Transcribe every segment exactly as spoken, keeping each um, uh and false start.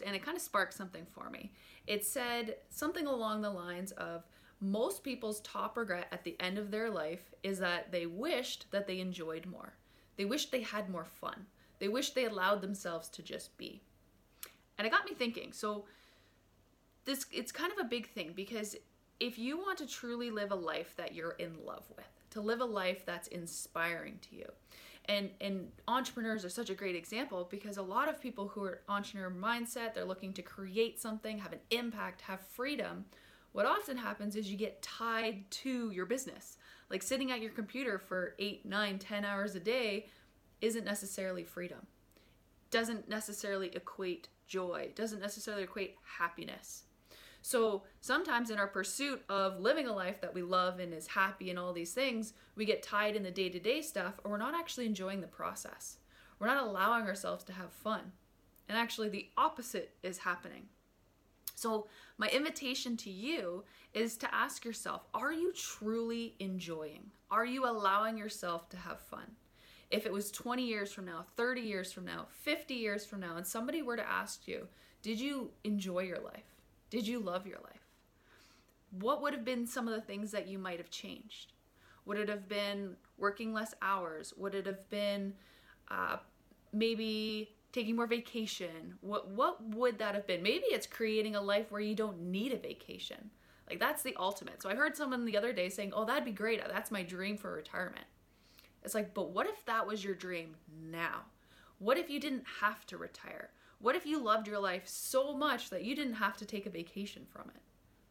and it kind of sparked something for me. It said something along the lines of, most people's top regret at the end of their life is that they wished that they enjoyed more. They wished they had more fun. They wished they allowed themselves to just be. And it got me thinking, so this it's kind of a big thing, because if you want to truly live a life that you're in love with, to live a life that's inspiring to you, and and entrepreneurs are such a great example, because a lot of people who are entrepreneur mindset, they're looking to create something, have an impact, have freedom. What often happens is you get tied to your business. Like sitting at your computer for eight, nine, ten hours a day isn't necessarily freedom. Doesn't necessarily equate joy. Doesn't necessarily equate happiness. So sometimes in our pursuit of living a life that we love and is happy and all these things, we get tied in the day-to-day stuff, or we're not actually enjoying the process. We're not allowing ourselves to have fun. And actually the opposite is happening. So my invitation to you is to ask yourself, are you truly enjoying? Are you allowing yourself to have fun? If it was twenty years from now, thirty years from now, fifty years from now, and somebody were to ask you, did you enjoy your life? Did you love your life? What would have been some of the things that you might have changed? Would it have been working less hours? Would it have been uh, maybe taking more vacation? What what would that have been? Maybe it's creating a life where you don't need a vacation. Like that's the ultimate. So I heard someone the other day saying, oh, that'd be great. That's my dream for retirement. It's like, but what if that was your dream now? What if you didn't have to retire? What if you loved your life so much that you didn't have to take a vacation from it?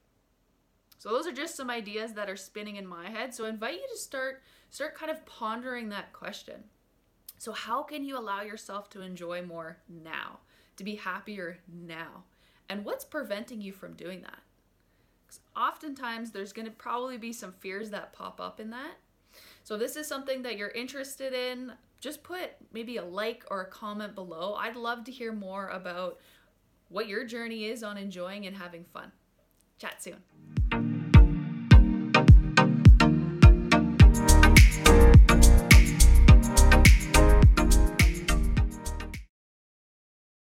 So those are just some ideas that are spinning in my head. So I invite you to start, start kind of pondering that question. So how can you allow yourself to enjoy more now, to be happier now? And what's preventing you from doing that? Because oftentimes there's going to probably be some fears that pop up in that. So if this is something that you're interested in, just put maybe a like or a comment below. I'd love to hear more about what your journey is on enjoying and having fun. Chat soon.